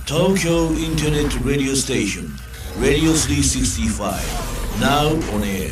Tokyo Internet Radio Station Radio 365 Now on air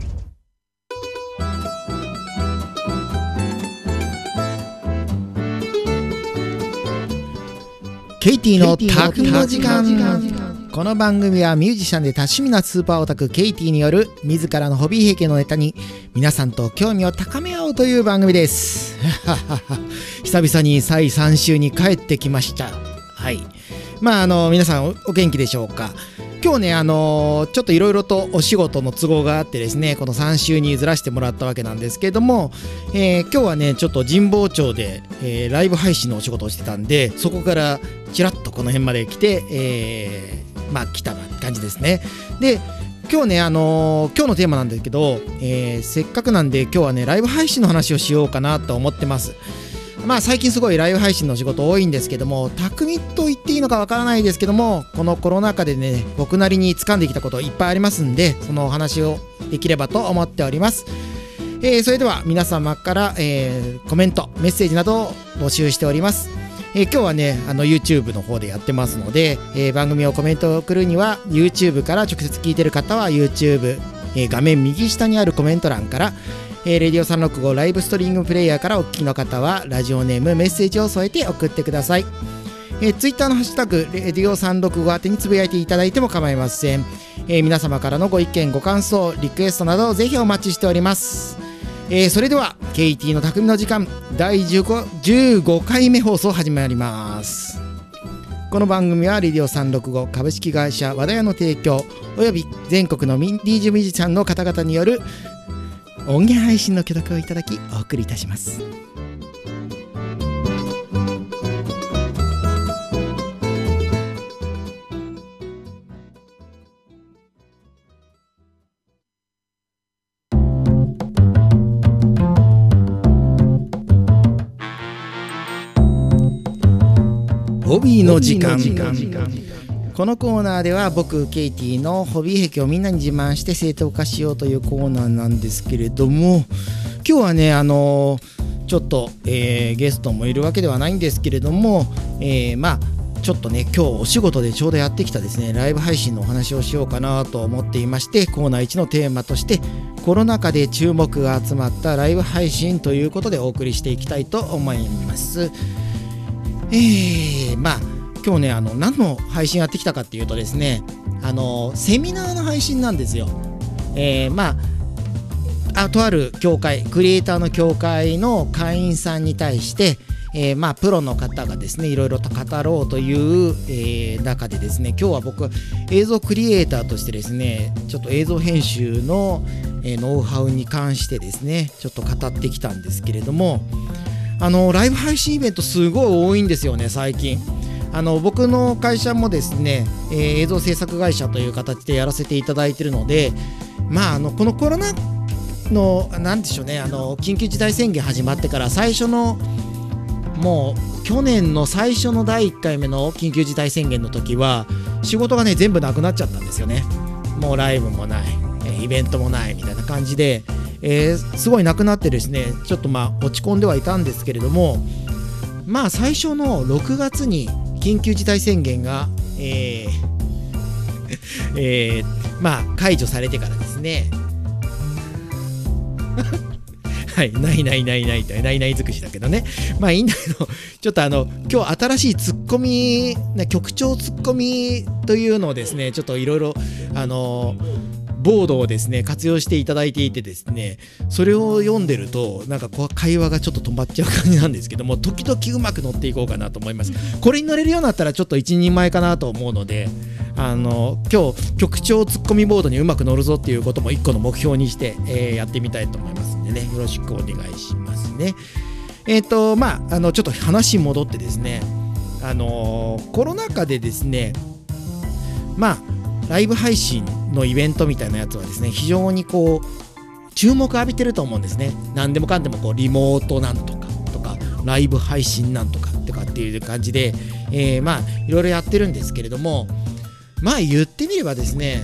ケイティの匠の時間。この番組はミュージシャンで多趣味なスーパーオタクケイティによる自らのホビー癖のネタに皆さんと興味を高めようという番組です久々に再3週に帰ってきました。はい、皆さんお元気でしょうか。今日ねちょっといろいろとお仕事の都合があってですね、この3週にずらしてもらったわけなんですけれども、今日はねちょっと神保町で、ライブ配信のお仕事をしてたんで、そこからちらっとこの辺まで来て、来た感じですね。で今日ね今日のテーマなんですけど、せっかくなんで今日はねライブ配信の話をしようかなと思ってます。最近すごいライブ配信の仕事多いんですけども、匠と言っていいのかわからないですけども、このコロナ禍でね僕なりに掴んできたこといっぱいありますんで、そのお話をできればと思っております。それでは皆様から、コメントメッセージなどを募集しております。今日はねYouTube の方でやってますので、番組をコメントを送るには YouTube から直接聞いてる方は YouTube、画面右下にあるコメント欄から、レディオ365ライブストリーミングプレイヤーからお聞きの方はラジオネームメッセージを添えて送ってください。Twitter のハッシュタグレディオ365宛てにつぶやいていただいても構いません。皆様からのご意見ご感想リクエストなどぜひお待ちしております。それではケイティの匠の時間第15回目放送始まります。この番組はレディオ365株式会社和田屋の提供および全国のDJ ミュージシャンの方々による音源配信の許諾をいただきお送りいたします。ホビーの時間。このコーナーでは僕ケイティのホビー癖をみんなに自慢して正当化しようというコーナーなんですけれども、今日はねちょっと、ゲストもいるわけではないんですけれども、ちょっとね今日お仕事でちょうどやってきたですねライブ配信のお話をしようかなと思っていまして、コーナー1のテーマとしてコロナ禍で注目が集まったライブ配信ということでお送りしていきたいと思います。今日ね何の配信やってきたかっていうとですね、セミナーの配信なんですよ。とある協会クリエイターの協会の会員さんに対して、プロの方がですねいろいろと語ろうという、中でですね、今日は僕映像クリエイターとしてですねちょっと映像編集の、ノウハウに関してですねちょっと語ってきたんですけれども、ライブ配信イベントすごい多いんですよね最近。僕の会社もですね、映像制作会社という形でやらせていただいているので、このコロナのなんでしょうね緊急事態宣言始まってから最初のもう去年の最初の第1回目の緊急事態宣言の時は仕事がね全部なくなっちゃったんですよね。もうライブもない、イベントもないみたいな感じで、すごいなくなってですねちょっと落ち込んではいたんですけれども、最初の6月に緊急事態宣言が、解除されてからですねはいない尽くしだけどね、いいんだけど、ちょっと今日新しいツッコミ局長ツッコミというのをですねちょっといろいろボードをですね活用していただいていてですね、それを読んでるとなんか会話がちょっと止まっちゃう感じなんですけども、時々うまく乗っていこうかなと思います。これに乗れるようになったらちょっと一人前かなと思うので、今日局長ツッコミボードにうまく乗るぞっていうことも一個の目標にして、やってみたいと思いますんでね、よろしくお願いしますね。ちょっと話戻ってですね、コロナ禍でですねライブ配信のイベントみたいなやつはですね非常に注目浴びてると思うんですね。何でもかんでもリモートなんとかライブ配信なんとかっていう感じで、いろいろやってるんですけれども、言ってみればですね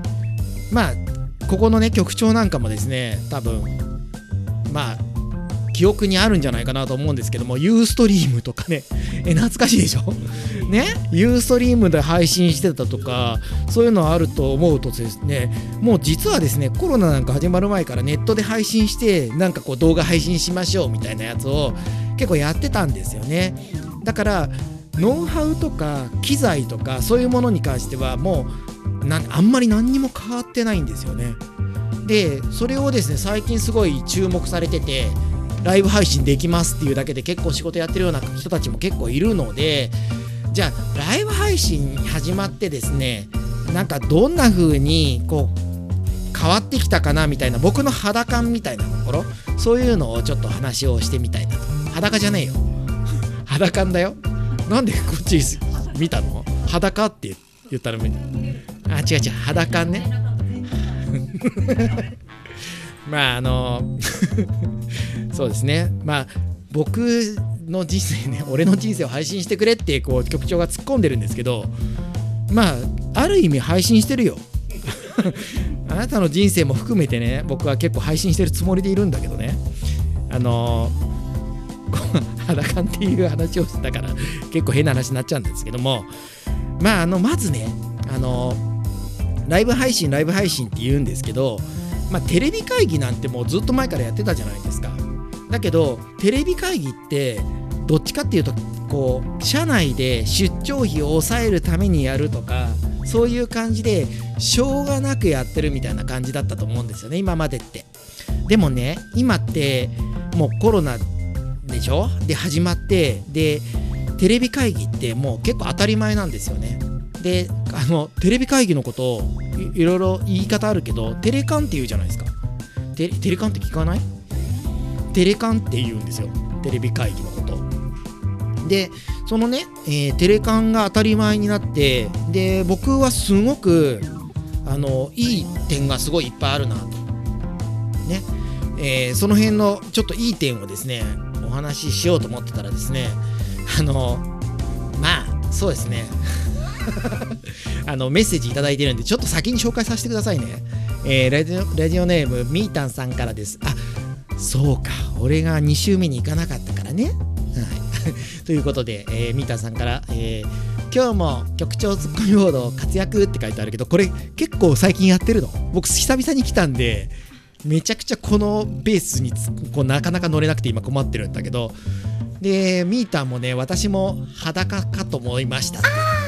ここのね局長なんかもですね多分記憶にあるんじゃないかなと思うんですけども、ユーストリームとかね、懐かしいでしょね、ユーストリームで配信してたとか、そういうのあると思うとですね、もう実はですね、コロナなんか始まる前からネットで配信して、なんかこう動画配信しましょうみたいなやつを結構やってたんですよね。だからノウハウとか機材とかそういうものに関してはもうあんまり何にも変わってないんですよね。でそれをですね、最近すごい注目されてて、ライブ配信できますっていうだけで結構仕事やってるような人たちも結構いるので、じゃあライブ配信始まってですね、なんかどんな風にこう変わってきたかなみたいな、僕の肌感みたいなところ、そういうのをちょっと話をしてみたいなと。裸じゃねえよ肌感だよ。なんでこっち見たの？裸って言ったら違う肌感ねまあそうですね、まあ僕の人生ね、俺の人生を配信してくれってこう局長が突っ込んでるんですけど、まあある意味配信してるよあなたの人生も含めてね、僕は結構配信してるつもりでいるんだけどね、裸っていう話をしたから結構変な話になっちゃうんですけども、まあまずね、ライブ配信って言うんですけど、まあテレビ会議なんてもうずっと前からやってたじゃないですか。だけどテレビ会議ってどっちかっていうとこう社内で出張費を抑えるためにやるとか、そういう感じでしょうがなくやってるみたいな感じだったと思うんですよね、今までって。でもね、今ってもうコロナでしょ、で始まって、でテレビ会議ってもう結構当たり前なんですよね。でテレビ会議のことをいろいろ言い方あるけど、テレカンって言うじゃないですか。テレカンって聞かない？テレカンって言うんですよ、テレビ会議のことで。そのね、テレカンが当たり前になって、で僕はすごくいい点がすごいいっぱいあるなとね、その辺のちょっといい点をですねお話ししようと思ってたらですね、まあそうですねメッセージいただいてるんで、ちょっと先に紹介させてくださいね。ラジオネームみーたんさんからです。あ、そうか、俺が2週目に行かなかったからね、はいということで、みーたんさんから、今日も局長ツッコミボード活躍って書いてあるけど、これ結構最近やってるの？僕久々に来たんでめちゃくちゃこのベースにこうなかなか乗れなくて今困ってるんだけど、でみーたんもね、私も裸かと思いました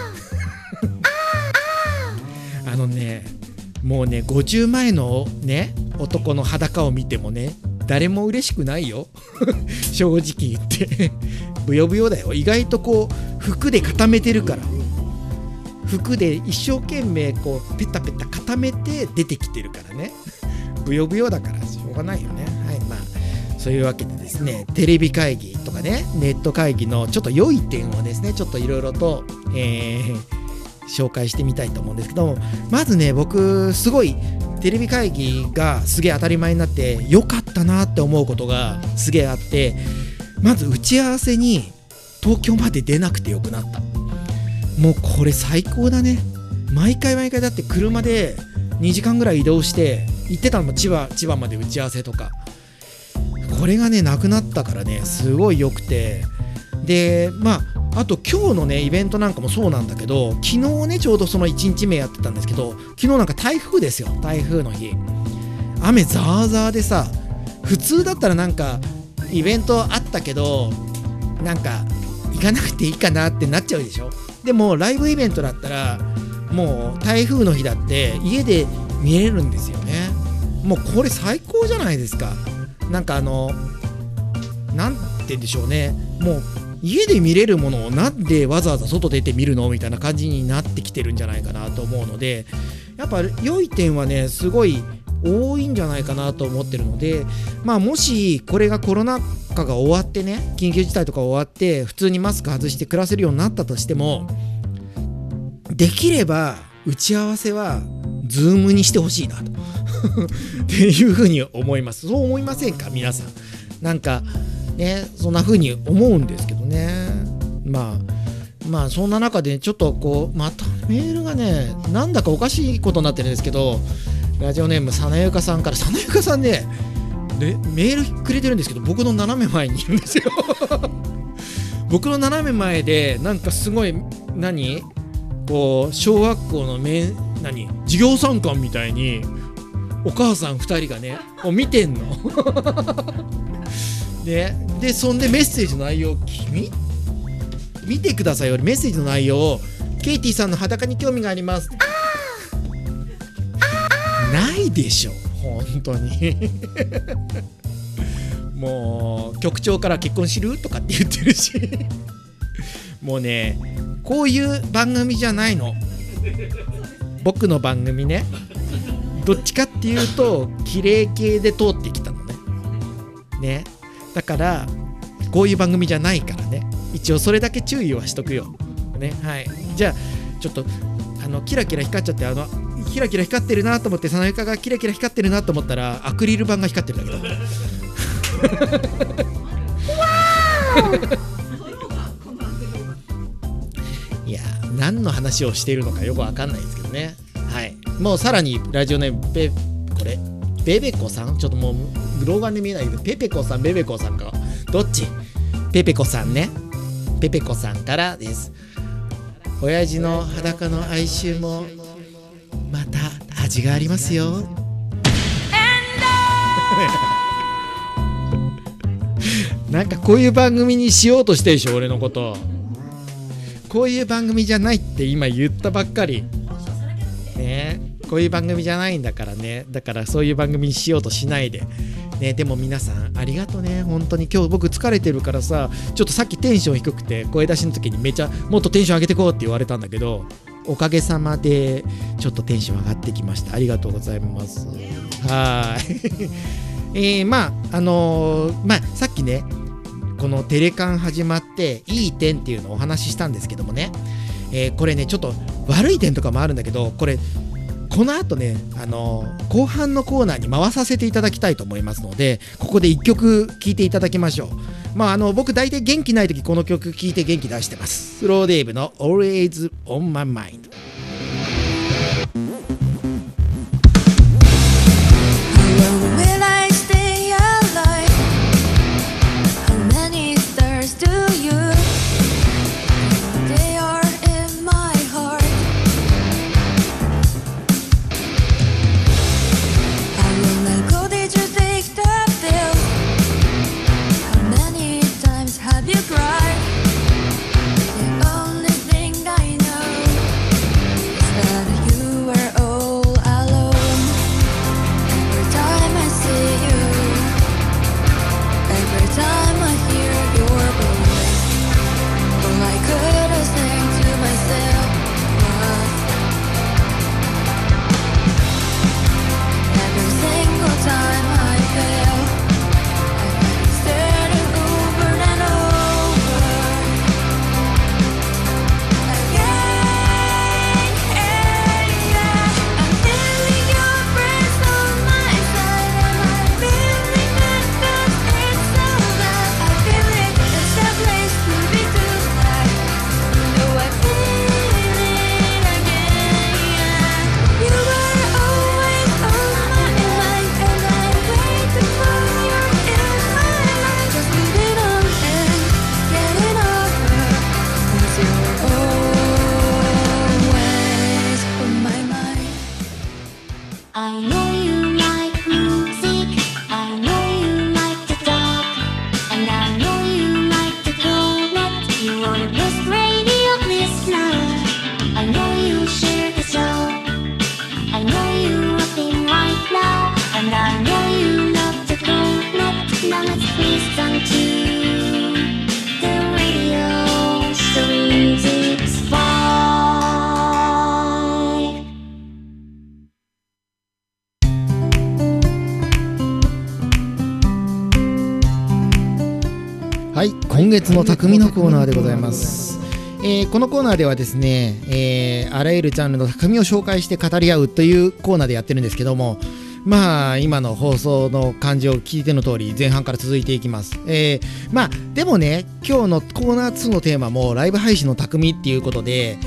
もうね50前のね男の裸を見てもね誰も嬉しくないよ正直言ってブヨブヨだよ。意外とこう服で固めてるから、服で一生懸命こうペタペタ固めて出てきてるからねブヨブヨだからしょうがないよね。はい、まあそういうわけでですね、テレビ会議とかねネット会議のちょっと良い点をですねちょっといろいろと、紹介してみたいと思うんですけども、まずね僕すごいテレビ会議がすげえ当たり前になって良かったなって思うことがすげえあって、まず打ち合わせに東京まで出なくてよくなった。もうこれ最高だね。毎回だって車で2時間ぐらい移動して行ってたのも千葉まで打ち合わせとか、これがねなくなったからねすごい良くて、でまああと今日のねイベントなんかもそうなんだけど、昨日ねちょうどその1日目やってたんですけど、昨日なんか台風ですよ、台風の日雨ザーザーでさ、普通だったらなんかイベントあったけどなんか行かなくていいかなってなっちゃうでしょ。でもライブイベントだったらもう台風の日だって家で見れるんですよね。もうこれ最高じゃないですか。なんかなんて言うんでしょうね、もう家で見れるものをなんでわざわざ外出て見るのみたいな感じになってきてるんじゃないかなと思うので、やっぱ良い点はねすごい多いんじゃないかなと思ってるので、まあもしこれがコロナ禍が終わってね、緊急事態とか終わって普通にマスク外して暮らせるようになったとしても、できれば打ち合わせはズームにしてほしいなとっていうふうに思います。そう思いませんか皆さん。なんかねそんな風に思うんですけどね。まあそんな中でちょっとこうまたメールがねなんだかおかしいことになってるんですけど、ラジオネームさなゆかさんから、さなゆかさんねでメールくれてるんですけど、僕の斜め前にいるんですよ僕の斜め前でなんかすごいこう小学校の授業参観みたいにお母さん2人がね見てんのでそんでメッセージの内容見てくださいよ。メッセージの内容をケイティさんの裸に興味がありますないでしょ本当にもう局長から結婚するとかって言ってるしもうねこういう番組じゃないの。僕の番組ね、どっちかっていうと綺麗系で通ってきたのね。だからこういう番組じゃないからね、一応それだけ注意はしとくよね。はい、じゃあちょっとキラキラ光っちゃって、キラキラ光ってるなと思って、その床がキラキラ光ってるなと思ったらアクリル板が光ってるだけだいや何の話をしているのかよくわかんないですけどね。はい、もうさらにラジオネームベベコさん、ちょっともう老眼で見えないけど、ペペコさんベベコさんかどっち？ペペコさんね、ペペコさんからです。親父の裸の哀愁もまた味がありますよなんかこういう番組にしようとしてるでしょ俺のこと。こういう番組じゃないって今言ったばっかりね。こういう番組じゃないんだからね。だからそういう番組にしようとしないでね。でも皆さんありがとうね本当に。今日僕疲れてるからさ、ちょっとさっきテンション低くて声出しの時にもっとテンション上げてこうって言われたんだけど、おかげさまでちょっとテンション上がってきました。ありがとうございます。はいまあさっきねこのテレカン始まっていい点っていうのをお話ししたんですけどもね、これねちょっと悪い点とかもあるんだけど、この後ね後半のコーナーに回させていただきたいと思いますので、ここで1曲聴いていただきましょう。僕大体元気ない時この曲聴いて元気出してます。スローデイブの Always on My Mind。はい、今月の匠のコーナーでございます。このコーナーではですね、あらゆるジャンルの匠を紹介して語り合うというコーナーでやってるんですけども、今の放送の感じを聞いての通り前半から続いていきます。でもね、今日のコーナー2のテーマもライブ配信の匠っていうことで、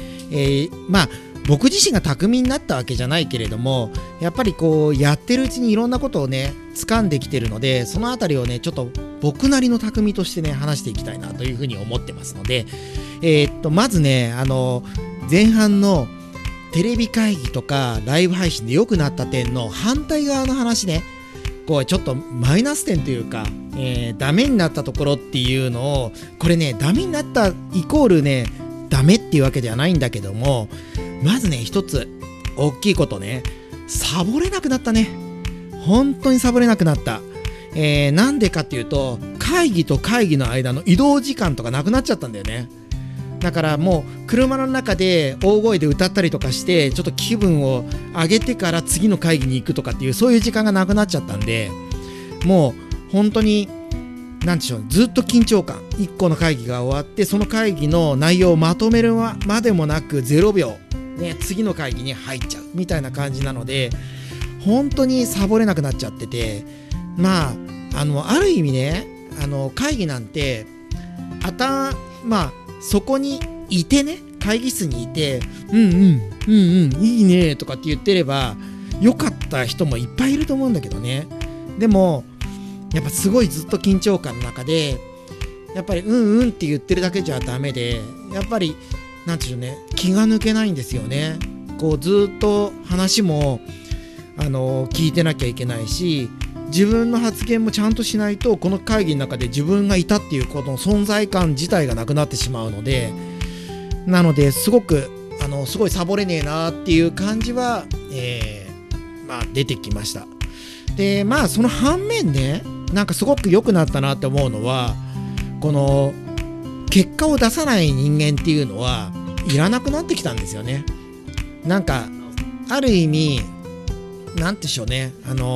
僕自身が匠になったわけじゃないけれども、やっぱりこうやってるうちにいろんなことをね掴んできてるので、そのあたりをねちょっと僕なりの匠としてね話していきたいなというふうに思ってますので、まずね前半のテレビ会議とかライブ配信で良くなった点の反対側の話ね、こうちょっとマイナス点というか、ダメになったところっていうのを、これねダメになったイコールねダメっていうわけではないんだけども、まずね一つ大きいことね、サボれなくなったね。本当にサボれなくなった。なんでかっていうと、会議と会議の間の移動時間とかなくなっちゃったんだよね。だからもう車の中で大声で歌ったりとかして、ちょっと気分を上げてから次の会議に行くとかっていう、そういう時間がなくなっちゃったんで、もう本当になんでしょう、ずっと緊張感、1個の会議が終わってその会議の内容をまとめるまでもなく0秒、ね、次の会議に入っちゃうみたいな感じなので、本当にサボれなくなっちゃってて、まあある意味ね、会議なんてそこにいてね、会議室にいていいねとかって言ってればよかった人もいっぱいいると思うんだけどね。でもやっぱすごいずっと緊張感の中で、やっぱりって言ってるだけじゃダメで、やっぱりなんていうね、気が抜けないんですよね。こうずっと話も聞いてなきゃいけないし、自分の発言もちゃんとしないと、この会議の中で自分がいたっていうことの存在感自体がなくなってしまうので、なのですごくすごいサボれねえなっていう感じは、出てきました。でその反面ね、なんかすごく良くなったなって思うのは、この結果を出さない人間っていうのはいらなくなってきたんですよね。なんかある意味なんでしょうね、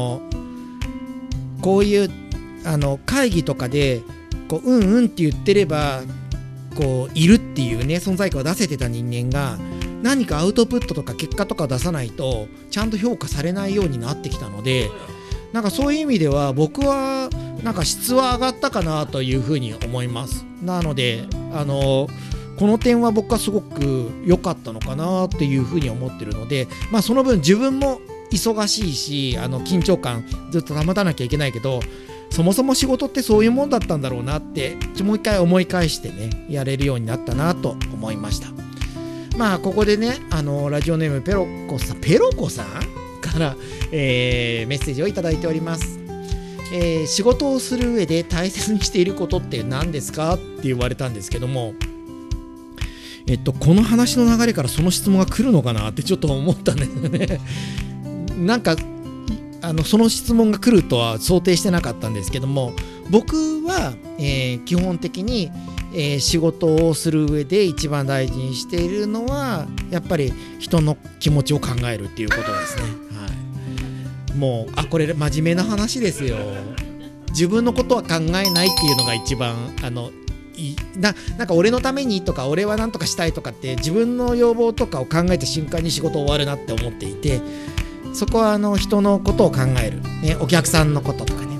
こういう会議とかでこうって言ってればこういるっていうね、存在感を出せてた人間が、何かアウトプットとか結果とかを出さないとちゃんと評価されないようになってきたので、なんかそういう意味では僕はなんか質は上がったかなというふうに思います。なのでこの点は僕はすごく良かったのかなっていうふうに思ってるので、その分自分も忙しいし、緊張感ずっと保たなきゃいけないけど、そもそも仕事ってそういうもんだったんだろうなってもう一回思い返してね、やれるようになったなと思いました。ここでね、ラジオネームペロコさんから、メッセージをいただいております。仕事をする上で大切にしていることって何ですかって言われたんですけども、この話の流れからその質問が来るのかなってちょっと思ったんですよね。なんかその質問が来るとは想定してなかったんですけども、僕は、基本的に、仕事をする上で一番大事にしているのはやっぱり人の気持ちを考えるっていうことですね。もうこれ真面目な話ですよ。自分のことは考えないっていうのが一番なんか俺のためにとか俺は何とかしたいとかって自分の要望とかを考えた瞬間に仕事終わるなって思っていて、そこは人のことを考える、ね、お客さんのこととかね、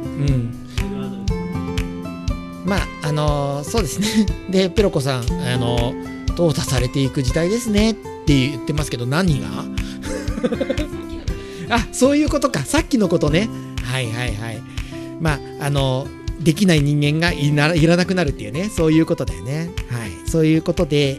そうですね。でペロコさん淘汰されていく時代ですねって言ってますけど、何がそういうことか、さっきのことね。できない人間がいらなくなるっていうね、そういうことだよね。そういうことで、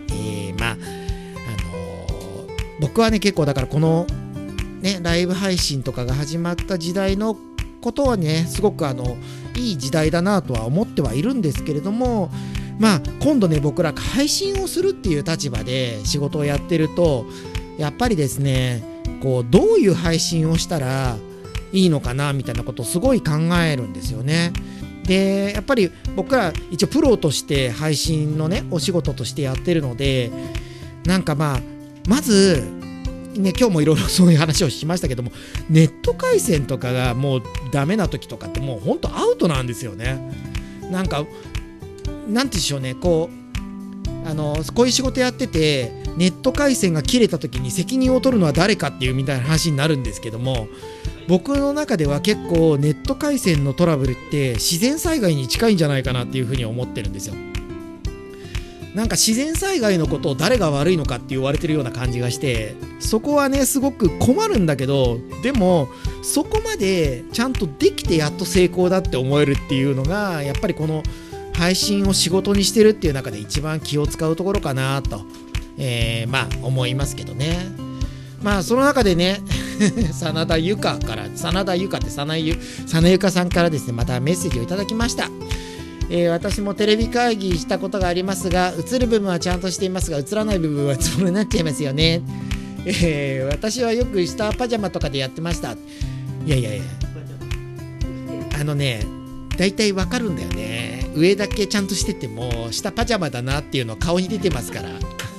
僕はね結構だからこのねライブ配信とかが始まった時代のことはね、すごくいい時代だなとは思ってはいるんですけれども、今度ね僕ら配信をするっていう立場で仕事をやってると、やっぱりですね、こうどういう配信をしたらいいのかなみたいなことをすごい考えるんですよね。でやっぱり僕ら一応プロとして配信のねお仕事としてやってるので、なんかまずね、今日もいろいろそういう話をしましたけども、ネット回線とかがもうダメな時とかってもうほんとアウトなんですよね。なんかなんていうんでしょうね、こういう仕事やっててネット回線が切れた時に責任を取るのは誰かっていうみたいな話になるんですけども、僕の中では結構ネット回線のトラブルって自然災害に近いんじゃないかなっていうふうに思ってるんですよ。 なんか自然災害のことを誰が悪いのかって言われてるような感じがして、そこはねすごく困るんだけど、でもそこまでちゃんとできてやっと成功だって思えるっていうのがやっぱりこの配信を仕事にしてるっていう中で一番気を使うところかなと、思いますけどね。その中でね真田ゆかって真田ゆかさんからですね、またメッセージをいただきました。私もテレビ会議したことがありますが、映る部分はちゃんとしていますが、映らない部分はつぼになっちゃいますよね。私はよく下パジャマとかでやってました。いやだいたいわかるんだよね。上だけちゃんとしてても下パジャマだなっていうの顔に出てますから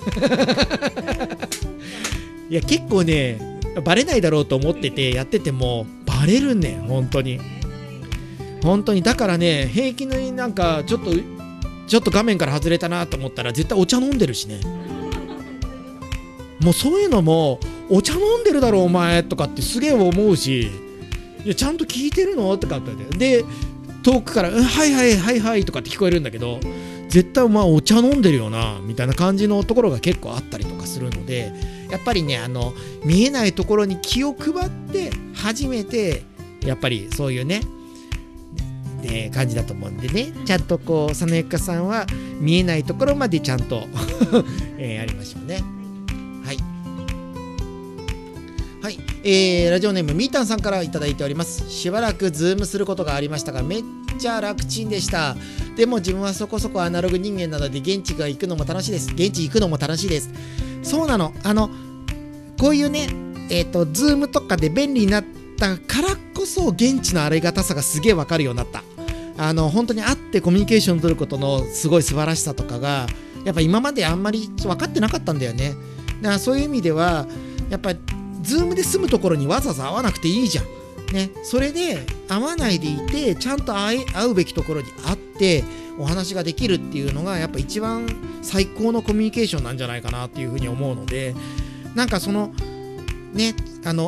いや結構ねバレないだろうと思っててやっててもバレるね、本当にだからね、平気になんかちょっと画面から外れたなと思ったら絶対お茶飲んでるしね。もうそういうのもお茶飲んでるだろお前とかってすげえ思うし、いやちゃんと聞いてるのとかってで遠くからはいとかって聞こえるんだけど、絶対お茶飲んでるよなみたいな感じのところが結構あったりとかするので、やっぱりね見えないところに気を配って初めてやっぱりそういうね感じだと思うんでね、ちゃんとこう佐野ゆかさんは見えないところまでちゃんとやりましょうね。はい、ラジオネームみーたんさんからいただいております。しばらくズームすることがありましたがめっちゃ楽ちんでした。でも自分はそこそこアナログ人間なので現地行くのも楽しいです。そうなの、こういうねズームとかで便利になったからこそ現地のありがたさがすげえわかるようになった。本当に会ってコミュニケーションを取ることのすごい素晴らしさとかがやっぱ今まであんまり分かってなかったんだよね。だからそういう意味ではやっぱりズームで住むところにわざわざ会わなくていいじゃんね。それで会わないでいてちゃんと会うべきところに会ってお話ができるっていうのがやっぱ一番最高のコミュニケーションなんじゃないかなっていうふうに思うので、なんかそのね